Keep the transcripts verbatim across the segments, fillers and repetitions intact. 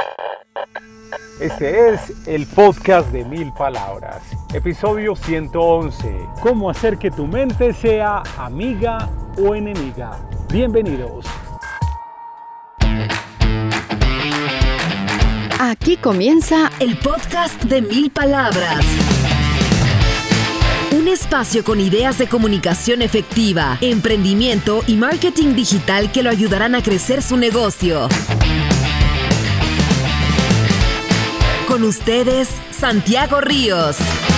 Este es el podcast de Mil Palabras, episodio ciento once. ¿Cómo hacer que tu mente sea amiga o enemiga? Bienvenidos. Aquí comienza el podcast de Mil Palabras. Un espacio con ideas de comunicación efectiva, emprendimiento y marketing digital que lo ayudarán a crecer su negocio. Con ustedes, Santiago Ríos.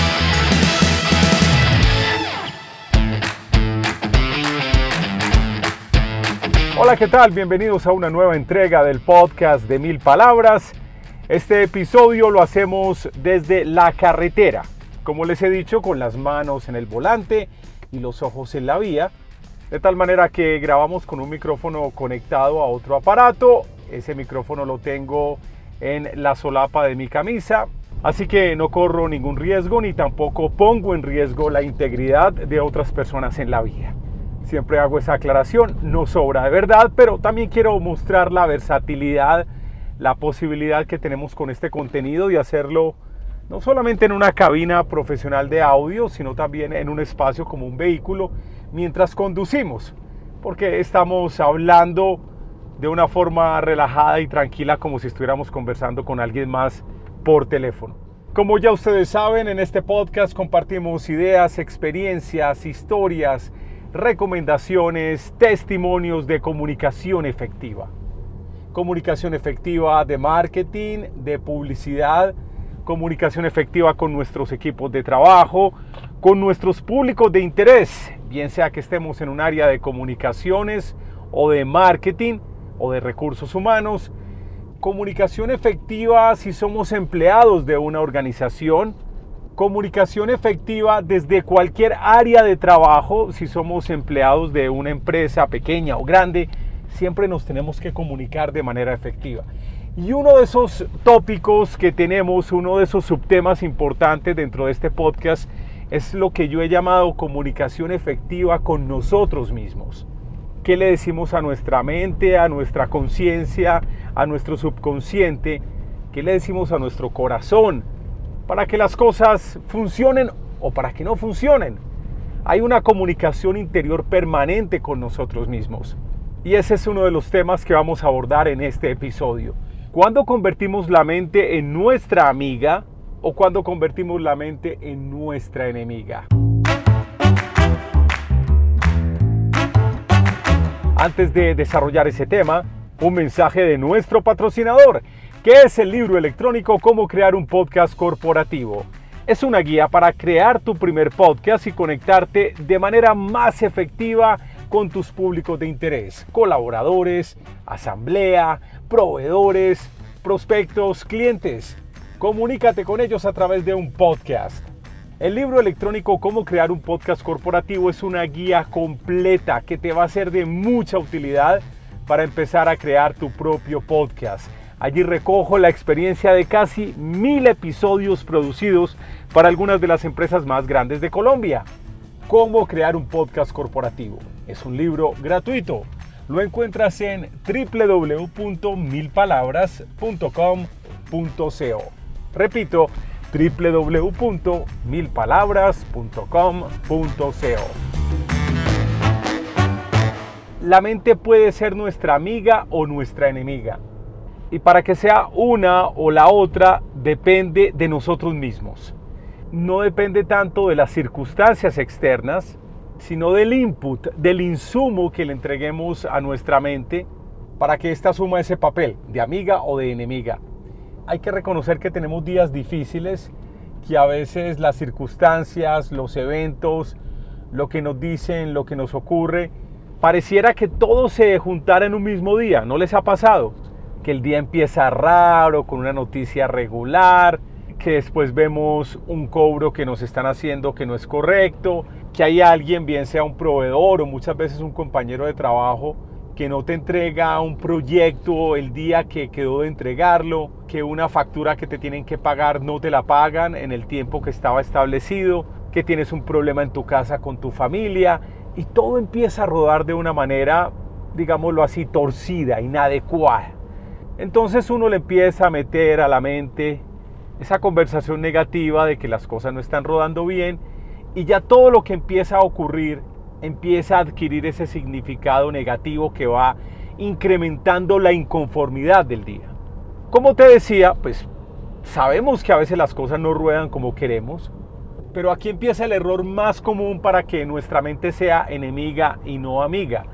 Hola, ¿qué tal? Bienvenidos a una nueva entrega del podcast de Mil Palabras. Este episodio lo hacemos desde la carretera. Como les he dicho, con las manos en el volante y los ojos en la vía. De tal manera que grabamos con un micrófono conectado a otro aparato. Ese micrófono lo tengo en la solapa de mi camisa, así que no corro ningún riesgo ni tampoco pongo en riesgo la integridad de otras personas en la vía. Siempre hago esa aclaración, no sobra de verdad, pero también quiero mostrar la versatilidad, la posibilidad que tenemos con este contenido de hacerlo no solamente en una cabina profesional de audio, sino también en un espacio como un vehículo mientras conducimos, porque estamos hablando de una forma relajada y tranquila, como si estuviéramos conversando con alguien más por teléfono. Como ya ustedes saben, en este podcast compartimos ideas, experiencias, historias, recomendaciones, testimonios de comunicación efectiva. Comunicación efectiva de marketing, de publicidad, comunicación efectiva con nuestros equipos de trabajo, con nuestros públicos de interés, bien sea que estemos en un área de comunicaciones o de marketing, o de recursos humanos. Comunicación efectiva si somos empleados de una organización. Comunicación efectiva desde cualquier área de trabajo si somos empleados de una empresa pequeña o grande. Siempre nos tenemos que comunicar de manera efectiva. Y uno de esos tópicos que tenemos, uno de esos subtemas importantes dentro de este podcast es lo que yo he llamado comunicación efectiva con nosotros mismos. ¿Qué le decimos a nuestra mente, a nuestra conciencia, a nuestro subconsciente? ¿Qué le decimos a nuestro corazón? Para que las cosas funcionen o para que no funcionen. Hay una comunicación interior permanente con nosotros mismos. Y ese es uno de los temas que vamos a abordar en este episodio. ¿Cuándo convertimos la mente en nuestra amiga o cuándo convertimos la mente en nuestra enemiga? Antes de desarrollar ese tema, un mensaje de nuestro patrocinador, que es el libro electrónico Cómo crear un podcast corporativo. Es una guía para crear tu primer podcast y conectarte de manera más efectiva con tus públicos de interés, colaboradores, asamblea, proveedores, prospectos, clientes. Comunícate con ellos a través de un podcast. El libro electrónico Cómo crear un podcast corporativo es una guía completa que te va a ser de mucha utilidad para empezar a crear tu propio podcast. Allí recojo la experiencia de casi mil episodios producidos para algunas de las empresas más grandes de Colombia. Cómo crear un podcast corporativo. Es un libro gratuito. Lo encuentras en doble u doble u doble u punto mil palabras punto com punto co. Repito, doble u doble u doble u punto mil palabras punto com punto co. La mente puede ser nuestra amiga o nuestra enemiga. Y para que sea una o la otra, depende de nosotros mismos. No depende tanto de las circunstancias externas, sino del input, del insumo que le entreguemos a nuestra mente para que ésta asuma ese papel de amiga o de enemiga. Hay que reconocer que tenemos días difíciles, que a veces las circunstancias, los eventos, lo que nos dicen, lo que nos ocurre, pareciera que todo se juntara en un mismo día. ¿No les ha pasado? Que el día empieza raro, con una noticia regular, que después vemos un cobro que nos están haciendo que no es correcto, que hay alguien, bien sea un proveedor o muchas veces un compañero de trabajo, que no te entrega un proyecto el día que quedó de entregarlo, que una factura que te tienen que pagar no te la pagan en el tiempo que estaba establecido, que tienes un problema en tu casa con tu familia y todo empieza a rodar de una manera, digámoslo así, torcida, inadecuada. Entonces uno le empieza a meter a la mente esa conversación negativa de que las cosas no están rodando bien y ya todo lo que empieza a ocurrir empieza a adquirir ese significado negativo que va incrementando la inconformidad del día. Como te decía, pues sabemos que a veces las cosas no ruedan como queremos, pero aquí empieza el error más común para que nuestra mente sea enemiga y no amiga.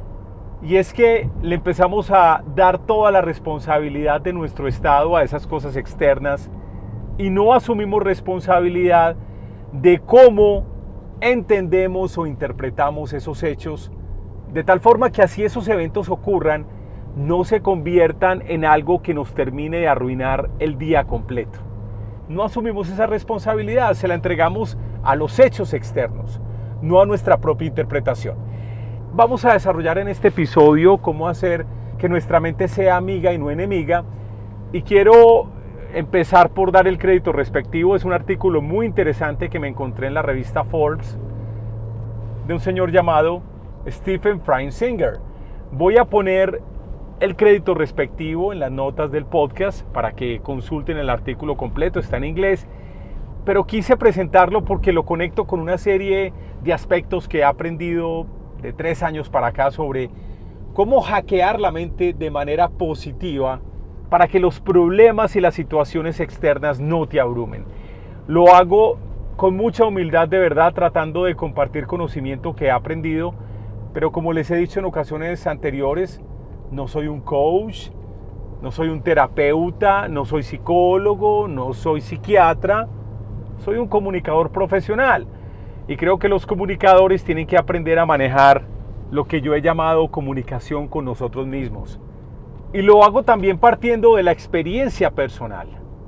Y es que le empezamos a dar toda la responsabilidad de nuestro estado a esas cosas externas y no asumimos responsabilidad de cómo entendemos o interpretamos esos hechos, de tal forma que así esos eventos ocurran, no se conviertan en algo que nos termine de arruinar el día completo. No asumimos esa responsabilidad, se la entregamos a los hechos externos, no a nuestra propia interpretación. Vamos a desarrollar en este episodio cómo hacer que nuestra mente sea amiga y no enemiga, y quiero empezar por dar el crédito respectivo. Es un artículo muy interesante que me encontré en la revista Forbes de un señor llamado Stephen Feinsinger. Voy a poner el crédito respectivo en las notas del podcast para que consulten el artículo completo, está en inglés, pero quise presentarlo porque lo conecto con una serie de aspectos que he aprendido de tres años para acá sobre cómo hackear la mente de manera positiva para que los problemas y las situaciones externas no te abrumen. Lo hago con mucha humildad, de verdad, tratando de compartir conocimiento que he aprendido, pero como les he dicho en ocasiones anteriores, no soy un coach, no soy un terapeuta, no soy psicólogo, no soy psiquiatra, soy un comunicador profesional. Y creo que los comunicadores tienen que aprender a manejar lo que yo he llamado comunicación con nosotros mismos. Y lo hago también partiendo de la experiencia personal,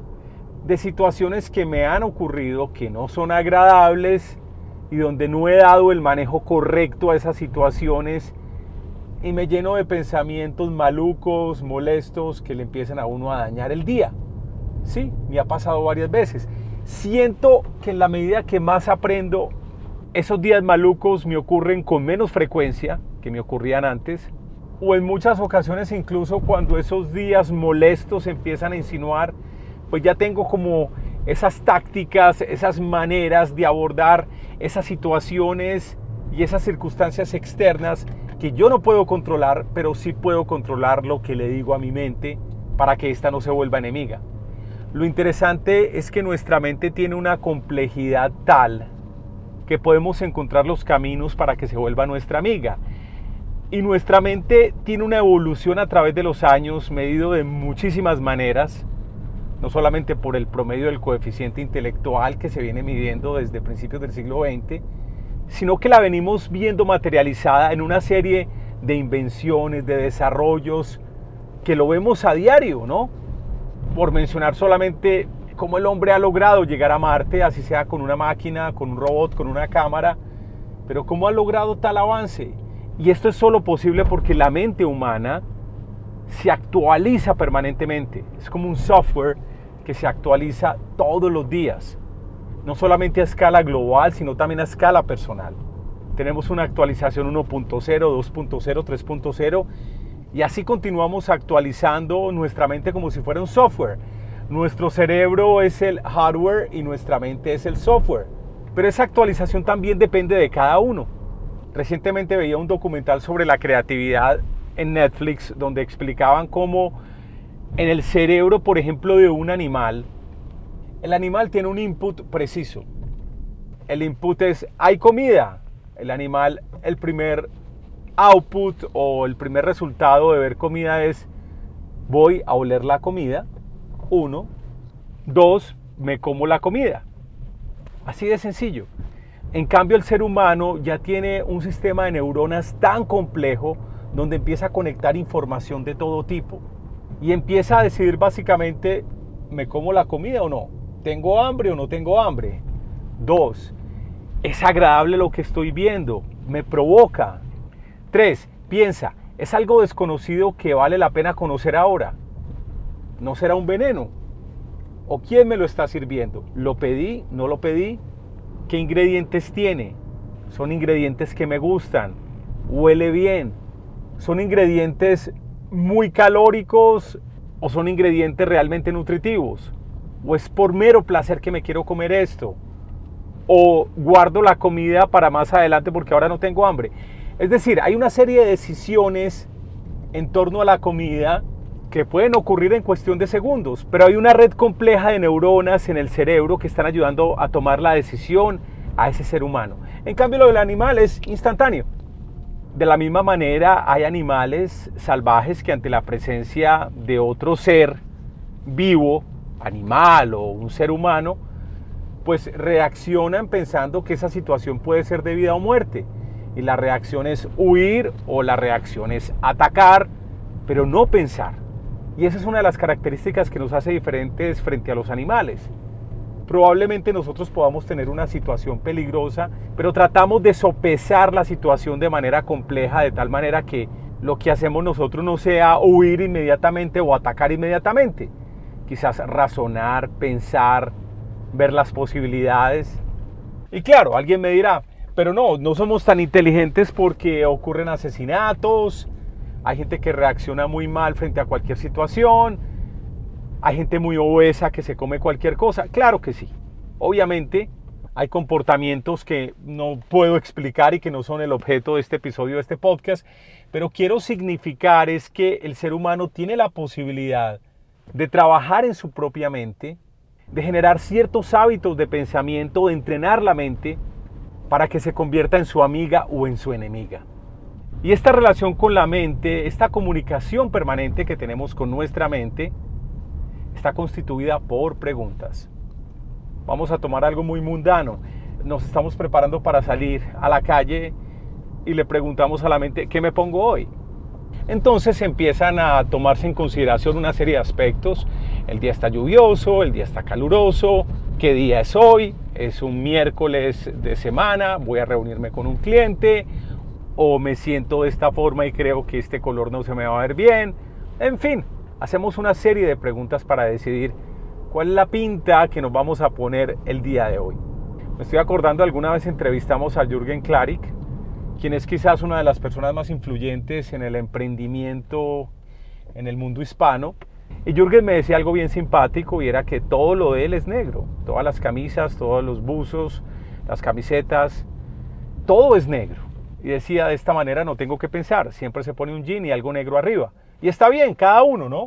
de situaciones que me han ocurrido que no son agradables y donde no he dado el manejo correcto a esas situaciones y me lleno de pensamientos malucos, molestos, que le empiezan a uno a dañar el día. Sí, me ha pasado varias veces. Siento que en la medida que más aprendo, esos días malucos me ocurren con menos frecuencia que me ocurrían antes, o en muchas ocasiones incluso cuando esos días molestos empiezan a insinuar, pues ya tengo como esas tácticas, esas maneras de abordar esas situaciones y esas circunstancias externas que yo no puedo controlar, pero sí puedo controlar lo que le digo a mi mente para que ésta no se vuelva enemiga. Lo interesante es que nuestra mente tiene una complejidad tal que podemos encontrar los caminos para que se vuelva nuestra amiga. Y nuestra mente tiene una evolución a través de los años, medido de muchísimas maneras, no solamente por el promedio del coeficiente intelectual que se viene midiendo desde principios del siglo veinte, sino que la venimos viendo materializada en una serie de invenciones, de desarrollos, que lo vemos a diario, ¿no? Por mencionar solamente cómo el hombre ha logrado llegar a Marte, así sea con una máquina, con un robot, con una cámara, pero cómo ha logrado tal avance. Y esto es solo posible porque la mente humana se actualiza permanentemente. Es como un software que se actualiza todos los días. No solamente a escala global, sino también a escala personal. Tenemos una actualización uno punto cero, dos punto cero, tres punto cero y así continuamos actualizando nuestra mente como si fuera un software. Nuestro cerebro es el hardware y nuestra mente es el software. Pero esa actualización también depende de cada uno. Recientemente veía un documental sobre la creatividad en Netflix donde explicaban cómo en el cerebro, por ejemplo, de un animal, el animal tiene un input preciso. El input es, hay comida. El animal, el primer output o el primer resultado de ver comida es, voy a oler la comida. Uno. Dos, me como la comida. Así de sencillo. En cambio, el ser humano ya tiene un sistema de neuronas tan complejo donde empieza a conectar información de todo tipo y empieza a decidir básicamente, ¿me como la comida o no? ¿Tengo hambre o no tengo hambre? Dos, ¿es agradable lo que estoy viendo? ¿Me provoca? Tres, piensa, ¿es algo desconocido que vale la pena conocer ahora? ¿No será un veneno? ¿O quién me lo está sirviendo? ¿Lo pedí? ¿No lo pedí? ¿Qué ingredientes tiene? ¿Son ingredientes que me gustan? ¿Huele bien? ¿Son ingredientes muy calóricos ¿O son ingredientes realmente nutritivos? ¿O es por mero placer que me quiero comer esto? ¿O guardo la comida para más adelante porque ahora no tengo hambre? Es decir, hay una serie de decisiones en torno a la comida que pueden ocurrir en cuestión de segundos, pero hay una red compleja de neuronas en el cerebro que están ayudando a tomar la decisión a ese ser humano. En cambio, lo del animal es instantáneo. De la misma manera, hay animales salvajes que ante la presencia de otro ser vivo, animal o un ser humano, pues reaccionan pensando que esa situación puede ser de vida o muerte. Y la reacción es huir o la reacción es atacar, pero no pensar. Y esa es una de las características que nos hace diferentes frente a los animales. Probablemente nosotros podamos tener una situación peligrosa, pero tratamos de sopesar la situación de manera compleja, de tal manera que lo que hacemos nosotros no sea huir inmediatamente o atacar inmediatamente. Quizás razonar, pensar, ver las posibilidades. Y claro, alguien me dirá, pero no, no somos tan inteligentes porque ocurren asesinatos, hay gente que reacciona muy mal frente a cualquier situación, hay gente muy obesa que se come cualquier cosa. Claro que sí. Obviamente hay comportamientos que no puedo explicar y que no son el objeto de este episodio, de este podcast, pero quiero significar es que el ser humano tiene la posibilidad de trabajar en su propia mente, de generar ciertos hábitos de pensamiento, de entrenar la mente para que se convierta en su amiga o en su enemiga. Y esta relación con la mente, esta comunicación permanente que tenemos con nuestra mente, está constituida por preguntas. Vamos a tomar algo muy mundano. Nos estamos preparando para salir a la calle y le preguntamos a la mente, ¿qué me pongo hoy? Entonces empiezan a tomarse en consideración una serie de aspectos. El día está lluvioso, el día está caluroso, ¿qué día es hoy? Es un miércoles de semana, voy a reunirme con un cliente, o me siento de esta forma y creo que este color no se me va a ver bien. En fin, hacemos una serie de preguntas para decidir cuál es la pinta que nos vamos a poner el día de hoy. Me estoy acordando, alguna vez entrevistamos a Jürgen Klarik, quien es quizás una de las personas más influyentes en el emprendimiento en el mundo hispano. Y Jürgen me decía algo bien simpático, y era que todo lo de él es negro. Todas las camisas, todos los buzos, las camisetas, todo es negro. Y decía, de esta manera no tengo que pensar, siempre se pone un jean y algo negro arriba. Y está bien, cada uno, ¿no?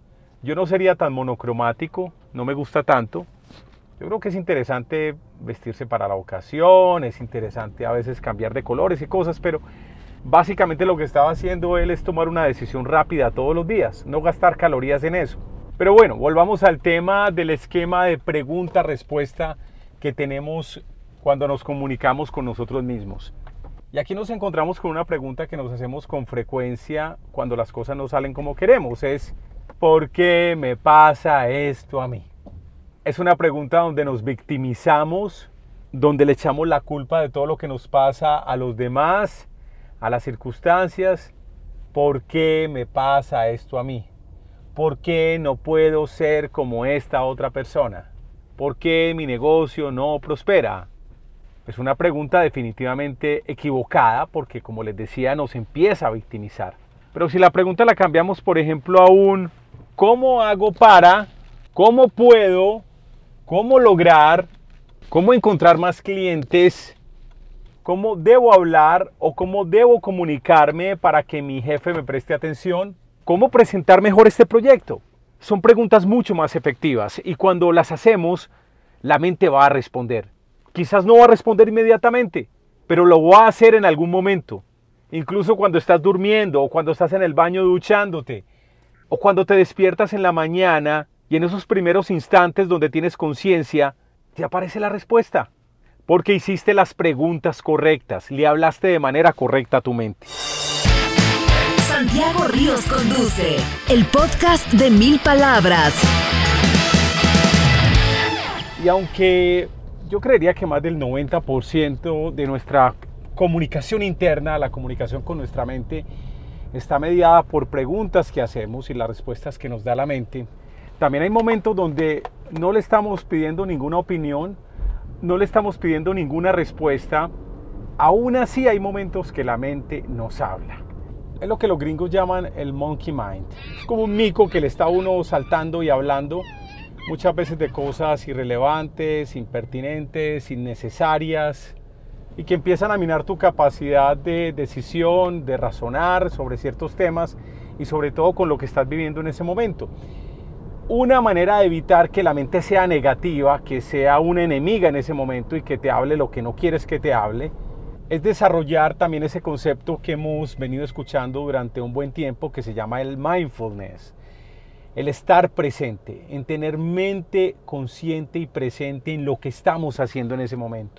Yo no sería tan monocromático, no me gusta tanto. Yo creo que es interesante vestirse para la ocasión, es interesante a veces cambiar de colores y cosas, pero básicamente lo que estaba haciendo él es tomar una decisión rápida todos los días, no gastar calorías en eso. Pero bueno, volvamos al tema del esquema de pregunta-respuesta que tenemos cuando nos comunicamos con nosotros mismos. Y aquí nos encontramos con una pregunta que nos hacemos con frecuencia cuando las cosas no salen como queremos. Es, ¿por qué me pasa esto a mí? Es una pregunta donde nos victimizamos, donde le echamos la culpa de todo lo que nos pasa a los demás, a las circunstancias. ¿Por qué me pasa esto a mí? ¿Por qué no puedo ser como esta otra persona? ¿Por qué mi negocio no prospera? Es una pregunta definitivamente equivocada porque, como les decía, nos empieza a victimizar. Pero si la pregunta la cambiamos, por ejemplo, a un ¿cómo hago para? ¿Cómo puedo? ¿Cómo lograr? ¿Cómo encontrar más clientes? ¿Cómo debo hablar o cómo debo comunicarme para que mi jefe me preste atención? ¿Cómo presentar mejor este proyecto? Son preguntas mucho más efectivas y cuando las hacemos, la mente va a responder. Quizás no va a responder inmediatamente, pero lo va a hacer en algún momento. Incluso cuando estás durmiendo o cuando estás en el baño duchándote o cuando te despiertas en la mañana y en esos primeros instantes donde tienes conciencia, te aparece la respuesta. Porque hiciste las preguntas correctas, le hablaste de manera correcta a tu mente. Santiago Ríos conduce el podcast de Mil Palabras. Y aunque yo creería que más del noventa por ciento de nuestra comunicación interna, la comunicación con nuestra mente, está mediada por preguntas que hacemos y las respuestas que nos da la mente, también hay momentos donde no le estamos pidiendo ninguna opinión, no le estamos pidiendo ninguna respuesta. Aún así hay momentos que la mente nos habla. es lo que los gringos llaman el monkey mind. Es como un mico que le está a uno saltando y hablando muchas veces de cosas irrelevantes, impertinentes, innecesarias, y que empiezan a minar tu capacidad de decisión, de razonar sobre ciertos temas y sobre todo con lo que estás viviendo en ese momento. Una manera de evitar que la mente sea negativa, que sea una enemiga en ese momento y que te hable lo que no quieres que te hable, es desarrollar también ese concepto que hemos venido escuchando durante un buen tiempo, que se llama el mindfulness. El estar presente, en tener mente consciente y presente en lo que estamos haciendo en ese momento.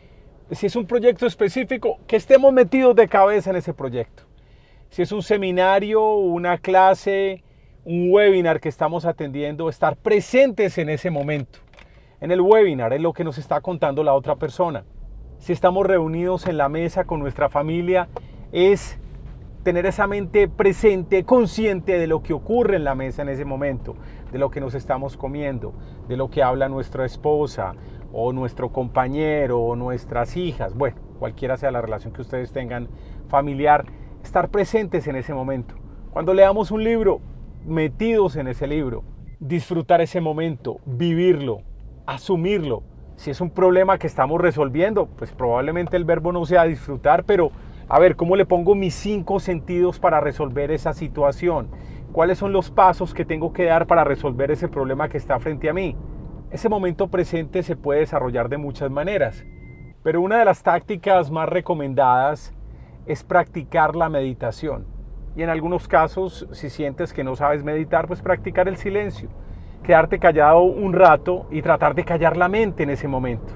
Si es un proyecto específico, que estemos metidos de cabeza en ese proyecto. Si es un seminario, una clase, un webinar que estamos atendiendo, estar presentes en ese momento. En el webinar, en lo que nos está contando la otra persona. Si estamos reunidos en la mesa con nuestra familia, es tener esa mente presente, consciente de lo que ocurre en la mesa en ese momento, de lo que nos estamos comiendo, de lo que habla nuestra esposa o nuestro compañero o nuestras hijas, bueno, cualquiera sea la relación que ustedes tengan familiar, estar presentes en ese momento. Cuando leamos un libro, metidos en ese libro, disfrutar ese momento, vivirlo, asumirlo. Si es un problema que estamos resolviendo, pues probablemente el verbo no sea disfrutar, pero a ver, ¿cómo le pongo mis cinco sentidos para resolver esa situación? ¿Cuáles son los pasos que tengo que dar para resolver ese problema que está frente a mí? Ese momento presente se puede desarrollar de muchas maneras, pero una de las tácticas más recomendadas es practicar la meditación. Y en algunos casos, si sientes que no sabes meditar, pues practicar el silencio. Quedarte callado un rato y tratar de callar la mente en ese momento.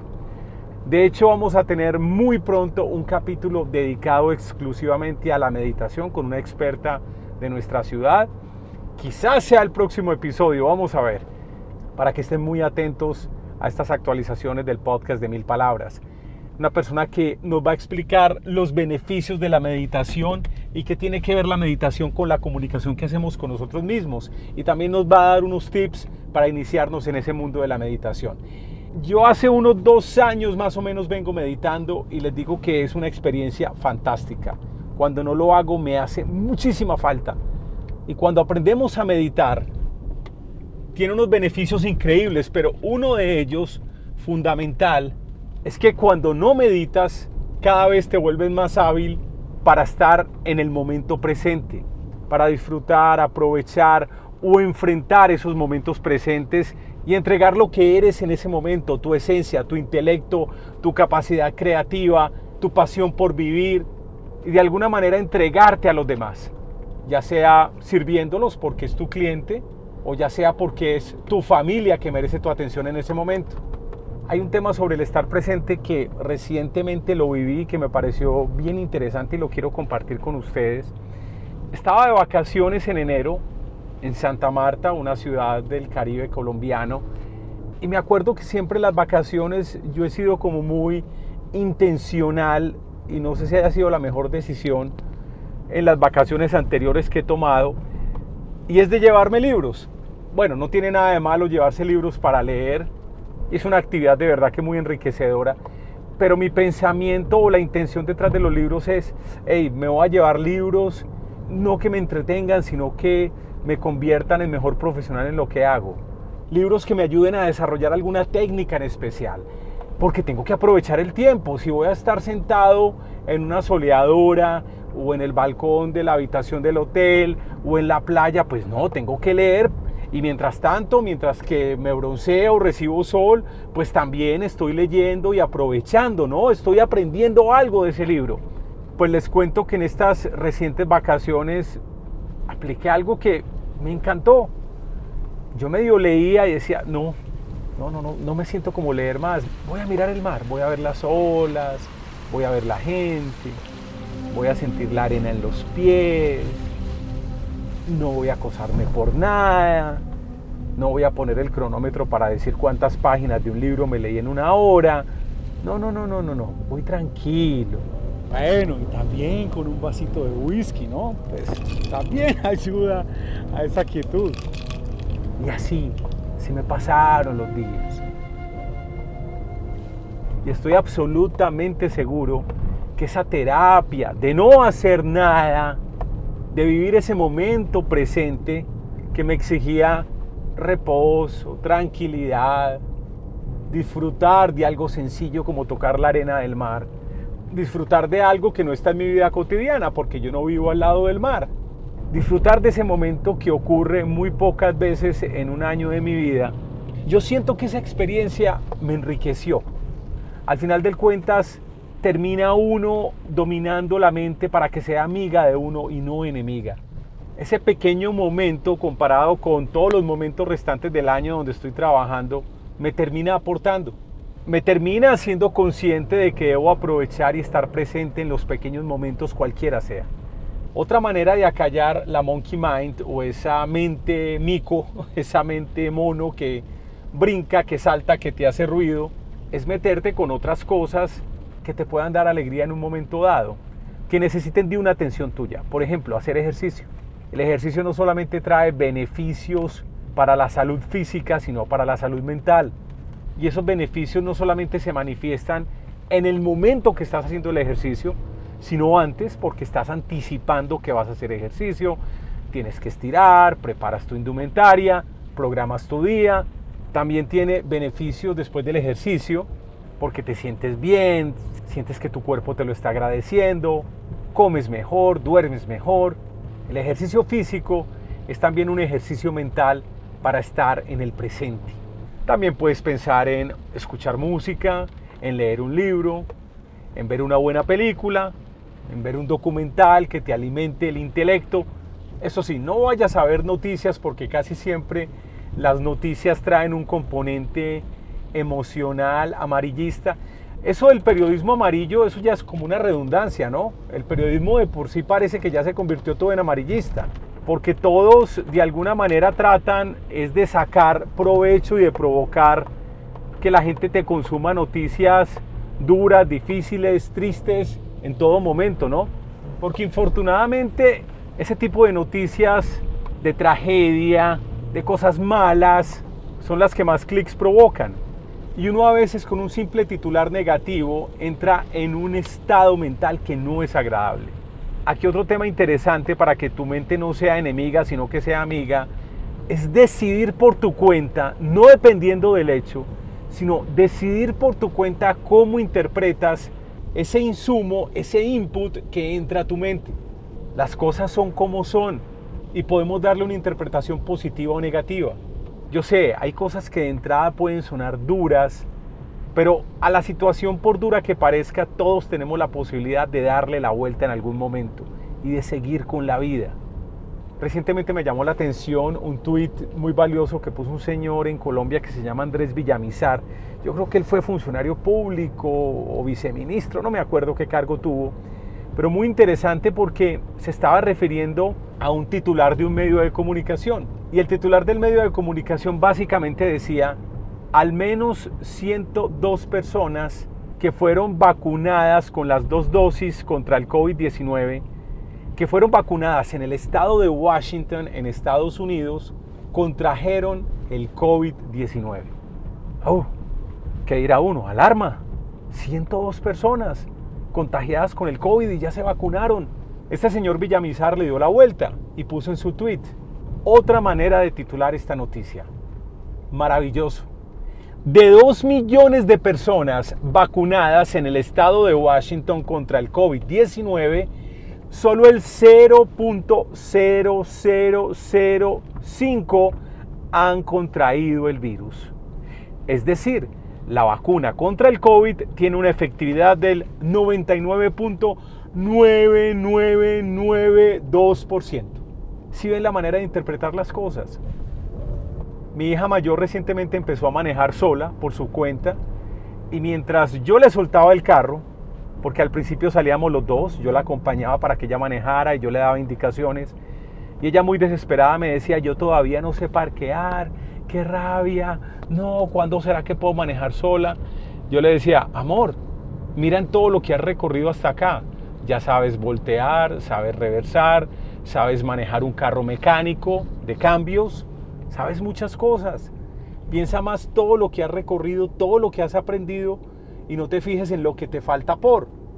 De hecho, vamos a tener muy pronto un capítulo dedicado exclusivamente a la meditación con una experta de nuestra ciudad. Quizás sea el próximo episodio, vamos a ver, para que estén muy atentos a estas actualizaciones del podcast de Mil Palabras. Una persona que nos va a explicar los beneficios de la meditación y qué tiene que ver la meditación con la comunicación que hacemos con nosotros mismos. Y también nos va a dar unos tips para iniciarnos en ese mundo de la meditación. Yo hace unos dos años más o menos vengo meditando y les digo que es una experiencia fantástica. Cuando no lo hago me hace muchísima falta. Y cuando aprendemos a meditar, tiene unos beneficios increíbles, pero uno de ellos, fundamental, es que cuando no meditas, cada vez te vuelves más hábil para estar en el momento presente, para disfrutar, aprovechar o enfrentar esos momentos presentes y entregar lo que eres en ese momento, tu esencia, tu intelecto, tu capacidad creativa, tu pasión por vivir y de alguna manera entregarte a los demás, ya sea sirviéndolos porque es tu cliente o ya sea porque es tu familia que merece tu atención en ese momento. Hay un tema sobre el estar presente que recientemente lo viví y que me pareció bien interesante y lo quiero compartir con ustedes. Estaba de vacaciones en enero en Santa Marta, una ciudad del Caribe colombiano, y me acuerdo que siempre en las vacaciones yo he sido como muy intencional y no sé si haya sido la mejor decisión en las vacaciones anteriores que he tomado, y es de llevarme libros. Bueno, no tiene nada de malo llevarse libros para leer, es una actividad de verdad que muy enriquecedora, pero mi pensamiento o la intención detrás de los libros es, hey, me voy a llevar libros, no que me entretengan, sino que me conviertan en mejor profesional en lo que hago. Libros que me ayuden a desarrollar alguna técnica en especial, porque tengo que aprovechar el tiempo. Si voy a estar sentado en una soleadora o en el balcón de la habitación del hotel o en la playa, pues no, tengo que leer. Y mientras tanto, mientras que me bronceo o recibo sol, pues también estoy leyendo y aprovechando, ¿no? Estoy aprendiendo algo de ese libro. Pues les cuento que en estas recientes vacaciones apliqué algo que me encantó. Yo medio leía y decía, no, no, no, no, no me siento como leer más. Voy a mirar el mar, voy a ver las olas, voy a ver la gente, voy a sentir la arena en los pies. No voy a acosarme por nada, no voy a poner el cronómetro para decir cuántas páginas de un libro me leí en una hora. No, no, no, no, no, no, voy tranquilo. Bueno, y también con un vasito de whisky, ¿no? Pues también ayuda a esa quietud. Y así se me pasaron los días. Y estoy absolutamente seguro que esa terapia de no hacer nada de vivir ese momento presente que me exigía reposo, tranquilidad, disfrutar de algo sencillo como tocar la arena del mar, disfrutar de algo que no está en mi vida cotidiana porque yo no vivo al lado del mar, disfrutar de ese momento que ocurre muy pocas veces en un año de mi vida. Yo siento que esa experiencia me enriqueció. Al final del cuentas, termina uno dominando la mente para que sea amiga de uno y no enemiga. Ese pequeño momento comparado con todos los momentos restantes del año donde estoy trabajando, me termina aportando. Me termina haciendo consciente de que debo aprovechar y estar presente en los pequeños momentos cualquiera sea. Otra manera de acallar la monkey mind o esa mente mico, esa mente mono que brinca, que salta, que te hace ruido, es meterte con otras cosas que te puedan dar alegría en un momento dado, que necesiten de una atención tuya. Por ejemplo, hacer ejercicio. El ejercicio no solamente trae beneficios para la salud física, sino para la salud mental. Y esos beneficios no solamente se manifiestan en el momento que estás haciendo el ejercicio, sino antes, porque estás anticipando que vas a hacer ejercicio, tienes que estirar, preparas tu indumentaria, programas tu día. También tiene beneficios después del ejercicio, porque te sientes bien, sientes que tu cuerpo te lo está agradeciendo, comes mejor, duermes mejor. El ejercicio físico es también un ejercicio mental para estar en el presente. También puedes pensar en escuchar música, en leer un libro, en ver una buena película, en ver un documental que te alimente el intelecto. Eso sí, no vayas a ver noticias porque casi siempre las noticias traen un componente emocional, amarillista. Eso del periodismo amarillo, eso ya es como una redundancia, ¿no? El periodismo de por sí parece que ya se convirtió todo en amarillista, porque todos de alguna manera tratan es de sacar provecho y de provocar que la gente te consuma noticias duras, difíciles, tristes en todo momento, ¿no? Porque infortunadamente ese tipo de noticias de tragedia, de cosas malas, son las que más clics provocan. Y uno a veces con un simple titular negativo entra en un estado mental que no es agradable. Aquí otro tema interesante para que tu mente no sea enemiga, sino que sea amiga, es decidir por tu cuenta, no dependiendo del hecho, sino decidir por tu cuenta cómo interpretas ese insumo, ese input que entra a tu mente. Las cosas son como son y podemos darle una interpretación positiva o negativa. Yo sé, hay cosas que de entrada pueden sonar duras, pero a la situación por dura que parezca, todos tenemos la posibilidad de darle la vuelta en algún momento y de seguir con la vida. Recientemente me llamó la atención un tuit muy valioso que puso un señor en Colombia que se llama Andrés Villamizar. Yo creo que él fue funcionario público o viceministro, no me acuerdo qué cargo tuvo, pero muy interesante porque se estaba refiriendo a un titular de un medio de comunicación. Y el titular del medio de comunicación básicamente decía: al menos ciento dos personas que fueron vacunadas con las dos dosis contra el COVID diecinueve, que fueron vacunadas en el estado de Washington, en Estados Unidos, contrajeron el COVID diecinueve. Oh, ¿qué dirá uno? Alarma, ciento dos personas contagiadas con el COVID y ya se vacunaron. Este señor Villamizar le dio la vuelta y puso en su tweet otra manera de titular esta noticia. Maravilloso. De dos millones de personas vacunadas en el estado de Washington contra el COVID diecinueve, solo el cero punto cero cero cero cinco han contraído el virus. Es decir, la vacuna contra el COVID tiene una efectividad del noventa y nueve punto nueve nueve nueve dos por ciento. ¿Sí ven la manera de interpretar las cosas? Mi hija mayor recientemente empezó a manejar sola por su cuenta y mientras yo le soltaba el carro, porque al principio salíamos los dos, yo la acompañaba para que ella manejara y yo le daba indicaciones, y ella muy desesperada me decía: yo todavía no sé parquear, qué rabia, no, ¿cuándo será que puedo manejar sola? Yo le decía: amor, mira en todo lo que has recorrido hasta acá, ya sabes voltear, sabes reversar, sabes manejar un carro mecánico de cambios, sabes muchas cosas. Piensa más todo lo que has recorrido, todo lo que has aprendido y no te fijes en lo que te falta por.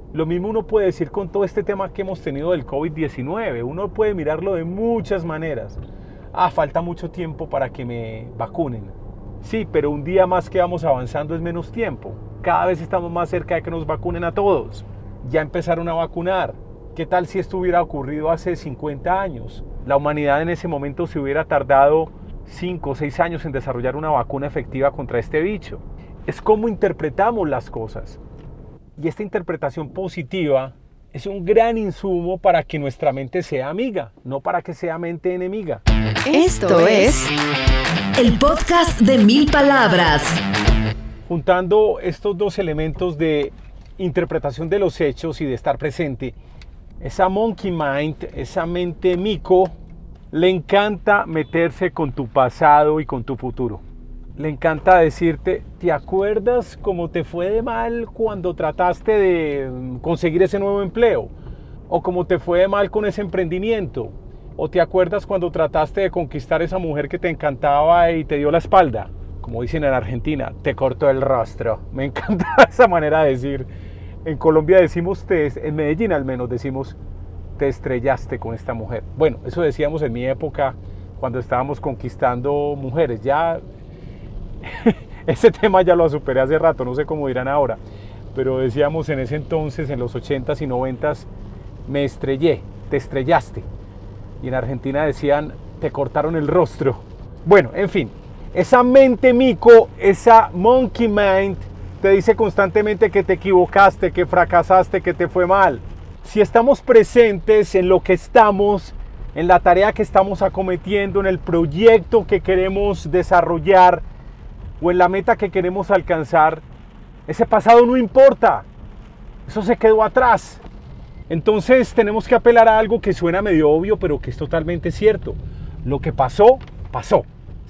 Lo mismo uno puede decir con todo este tema que hemos tenido del COVID diecinueve. Uno puede mirarlo de muchas maneras. Ah, falta mucho tiempo para que me vacunen. Sí, pero un día más que vamos avanzando es menos tiempo. Cada vez estamos más cerca de que nos vacunen a todos. Ya empezaron a vacunar. ¿Qué tal si esto hubiera ocurrido hace cincuenta años? La humanidad en ese momento se hubiera tardado cinco o seis años en desarrollar una vacuna efectiva contra este bicho. Es cómo interpretamos las cosas. Y esta interpretación positiva es un gran insumo para que nuestra mente sea amiga, no para que sea mente enemiga. Esto es el podcast de Mil Palabras. Juntando estos dos elementos de interpretación de los hechos y de estar presente, esa monkey mind, esa mente mico, le encanta meterse con tu pasado y con tu futuro. Le encanta decirte, ¿te acuerdas cómo te fue de mal cuando trataste de conseguir ese nuevo empleo? ¿O cómo te fue de mal con ese emprendimiento? ¿O te acuerdas cuando trataste de conquistar a esa mujer que te encantaba y te dio la espalda? Como dicen en Argentina, te cortó el rostro. Me encanta esa manera de decir. En Colombia decimos, te, en Medellín al menos decimos, te estrellaste con esta mujer. Bueno, eso decíamos en mi época cuando estábamos conquistando mujeres. Ya ese tema ya lo superé hace rato, no sé cómo dirán ahora. Pero decíamos en ese entonces, en los ochentas y noventas, me estrellé, te estrellaste. Y en Argentina decían, te cortaron el rostro. Bueno, en fin, esa mente mico, esa monkey mind, te dice constantemente que te equivocaste, que fracasaste, que te fue mal. Si estamos presentes en lo que estamos, en la tarea que estamos acometiendo, en el proyecto que queremos desarrollar o en la meta que queremos alcanzar, ese pasado no importa. Eso se quedó atrás. Entonces tenemos que apelar a algo que suena medio obvio, pero que es totalmente cierto. Lo que pasó, pasó.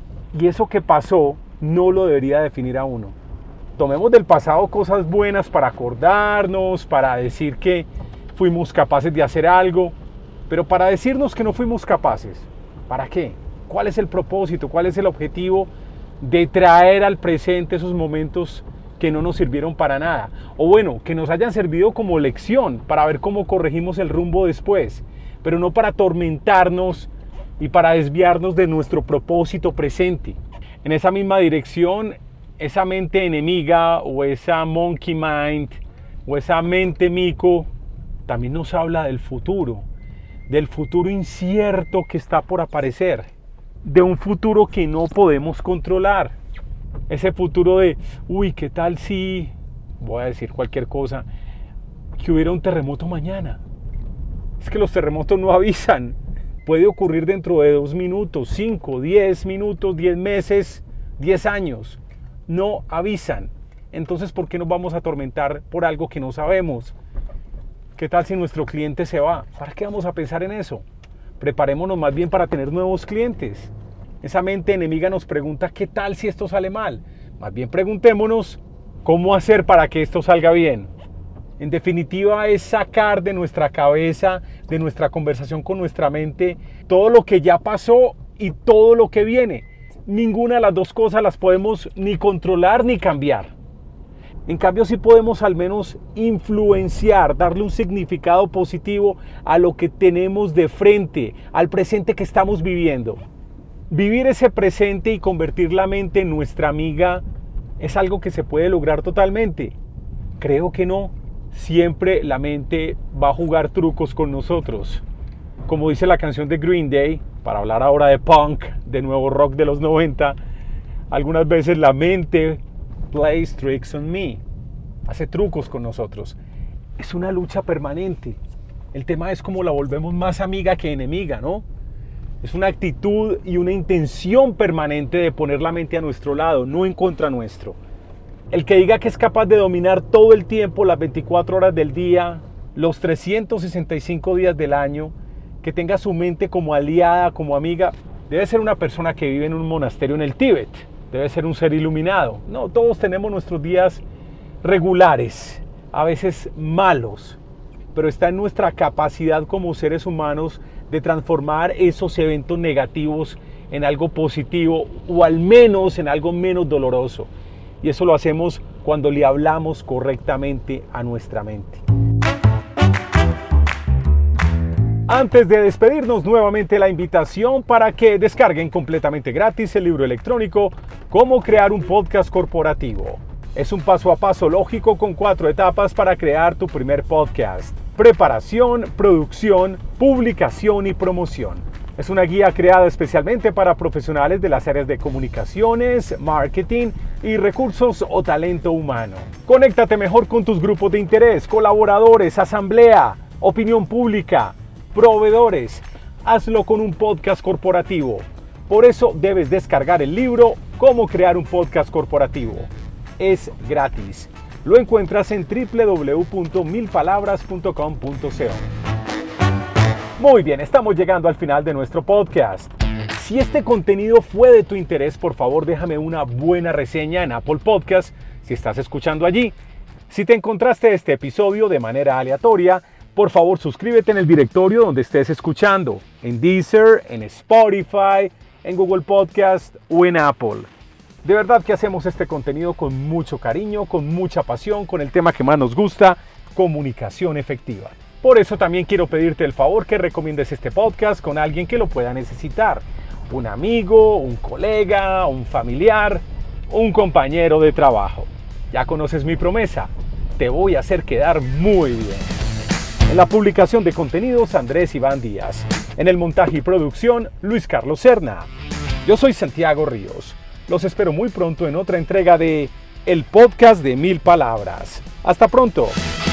Y eso que pasó no lo debería definir a uno. Tomemos del pasado cosas buenas para acordarnos, para decir que fuimos capaces de hacer algo, pero para decirnos que no fuimos capaces, ¿para qué? ¿Cuál es el propósito? ¿Cuál es el objetivo de traer al presente esos momentos que no nos sirvieron para nada? O bueno, que nos hayan servido como lección para ver cómo corregimos el rumbo después, pero no para atormentarnos y para desviarnos de nuestro propósito presente. En esa misma dirección, esa mente enemiga o esa monkey mind o esa mente mico también nos habla del futuro, del futuro incierto que está por aparecer, de un futuro que no podemos controlar. Ese futuro de, uy, ¿qué tal si, voy a decir cualquier cosa, que hubiera un terremoto mañana? Es que los terremotos no avisan. Puede ocurrir dentro de dos minutos, cinco, diez minutos, diez meses, diez años. No avisan. Entonces, ¿por qué nos vamos a atormentar por algo que no sabemos? ¿Qué tal si nuestro cliente se va? ¿Para qué vamos a pensar en eso? Preparémonos más bien para tener nuevos clientes. Esa mente enemiga nos pregunta, ¿qué tal si esto sale mal? Más bien preguntémonos, ¿cómo hacer para que esto salga bien? En definitiva, es sacar de nuestra cabeza, de nuestra conversación con nuestra mente, todo lo que ya pasó y todo lo que viene. Ninguna de las dos cosas las podemos ni controlar ni cambiar. En cambio, sí podemos al menos influenciar, darle un significado positivo a lo que tenemos de frente, al presente que estamos viviendo. Vivir ese presente y convertir la mente en nuestra amiga es algo que se puede lograr totalmente. Creo que no. Siempre la mente va a jugar trucos con nosotros. Como dice la canción de Green Day, para hablar ahora de punk, de nuevo rock de los noventa, algunas veces la mente plays tricks on me, hace trucos con nosotros. Es una lucha permanente. El tema es cómo la volvemos más amiga que enemiga, ¿no? Es una actitud y una intención permanente de poner la mente a nuestro lado, no en contra nuestro. El que diga que es capaz de dominar todo el tiempo, las veinticuatro horas del día, los trescientos sesenta y cinco días del año, que tenga su mente como aliada, como amiga, debe ser una persona que vive en un monasterio en el Tíbet. Debe ser un ser iluminado. No, todos tenemos nuestros días regulares, a veces malos, pero está en nuestra capacidad como seres humanos de transformar esos eventos negativos en algo positivo o al menos en algo menos doloroso. Y eso lo hacemos cuando le hablamos correctamente a nuestra mente. Antes de despedirnos, nuevamente la invitación para que descarguen completamente gratis el libro electrónico Cómo crear un podcast corporativo. Es un paso a paso lógico con cuatro etapas para crear tu primer podcast: preparación, producción, publicación y promoción. Es una guía creada especialmente para profesionales de las áreas de comunicaciones, marketing y recursos o talento humano. Conéctate mejor con tus grupos de interés, colaboradores, asamblea, opinión pública, proveedores. Hazlo con un podcast corporativo. Por eso debes descargar el libro Cómo crear un podcast corporativo. Es gratis. Lo encuentras en w w w punto mil palabras punto com punto co. Muy bien, estamos llegando al final de nuestro podcast. Si este contenido fue de tu interés, por favor déjame una buena reseña en Apple Podcast si estás escuchando allí. Si te encontraste este episodio de manera aleatoria, por favor suscríbete en el directorio donde estés escuchando, en Deezer, en Spotify, en Google Podcast o en Apple. De verdad que hacemos este contenido con mucho cariño, con mucha pasión, con el tema que más nos gusta, comunicación efectiva. Por eso también quiero pedirte el favor que recomiendes este podcast con alguien que lo pueda necesitar. Un amigo, un colega, un familiar, un compañero de trabajo. Ya conoces mi promesa, te voy a hacer quedar muy bien. En la publicación de contenidos, Andrés Iván Díaz. En el montaje y producción, Luis Carlos Serna. Yo soy Santiago Ríos. Los espero muy pronto en otra entrega de El Podcast de Mil Palabras. Hasta pronto.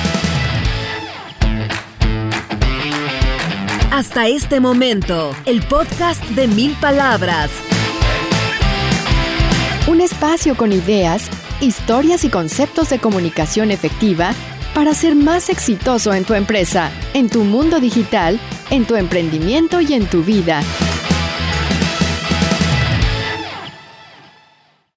Hasta este momento, el podcast de Mil Palabras. Un espacio con ideas, historias y conceptos de comunicación efectiva para ser más exitoso en tu empresa, en tu mundo digital, en tu emprendimiento y en tu vida.